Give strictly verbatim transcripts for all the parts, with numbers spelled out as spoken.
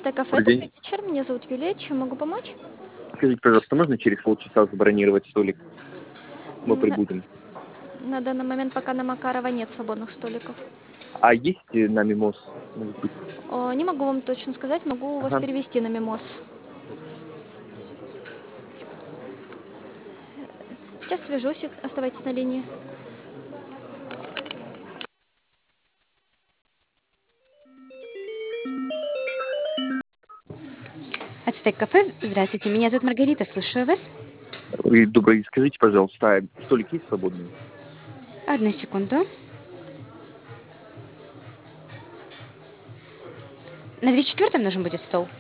Ацтек-кафе, Добрый добрый день. вечер. Меня зовут Юлия. Чем могу помочь? Скажите, пожалуйста, можно через полчаса забронировать столик? Мы На, прибудем. на данный момент пока на Макарова нет свободных столиков. А есть э, на мимоз? Может быть? О, не могу вам точно сказать, могу вас Ага. перевести на Мимоз. Сейчас свяжусь, оставайтесь на линии. Ацтек-кафе. Здравствуйте, меня зовут Маргарита, слушаю вас. Вы добрый, скажите, пожалуйста, а столик есть свободный? Одну секунду. На две четвертом нужен будет стол?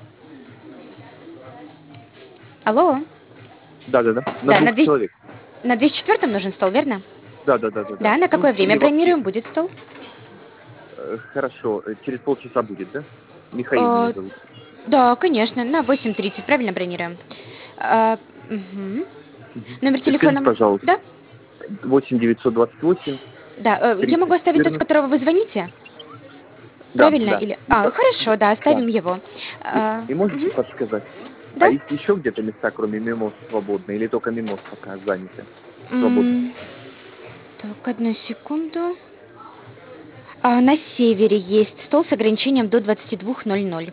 Алло? Да-да-да. На Да, на двух две... человек. на двести четвертом нужен стол, верно? Да-да-да-да-да. Да, на Ну, какое время или вообще. бронируем будет стол? Э, хорошо, э, через полчаса будет, да? Михаил меня Э, зовут. да, конечно, на восемь тридцать, правильно бронируем? А, мгм. Мгм. Номер И скажите, телефона... пожалуйста, Да? восемь девятьсот двадцать восемь Да, э, я могу тридцать оставить тот, с четырнадцать. которого вы звоните? Да, Правильно? да. Или... И, А, по- хорошо, да, да. оставим его. И, А, и можете мгм. подсказать, а Да? есть еще где-то места, кроме мимоз, свободные, или только мимоз пока заняты? Свободно. М, Так, одну секунду. А, на севере есть стол с ограничением до двадцати двух ноль-ноль.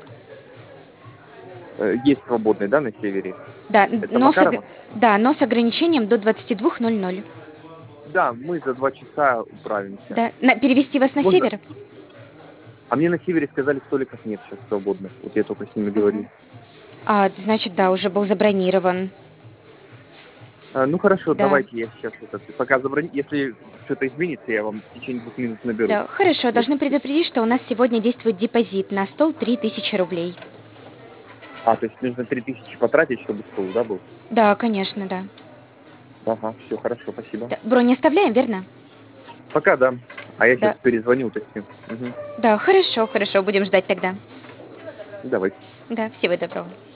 Э, Есть свободный, да, на севере? Да, н- Это но с, ог- Макарова? да, но с ограничением до двадцати двух ноль-ноль. Да, мы за два часа управимся. Да, на- перевести вас на Можно? север? А мне на севере сказали, столиков нет сейчас свободных. Вот я только с ними говорил. Мгм. А, значит, да, уже был забронирован. А, ну хорошо, Да, давайте я сейчас этот, пока заброни... Если что-то изменится, я вам в течение двух минут наберу. да, хорошо. Вот. Должны предупредить, что у нас сегодня действует депозит на стол три тысячи рублей. А, то есть нужно три тысячи потратить, чтобы стол, да, был? Да, конечно, да. Ага, все, хорошо, спасибо. Да, бронь оставляем, верно? Пока, да. А я сейчас Да, перезвоню, уточню. Угу. да, хорошо, хорошо, будем ждать тогда. Давайте. Да, всего доброго.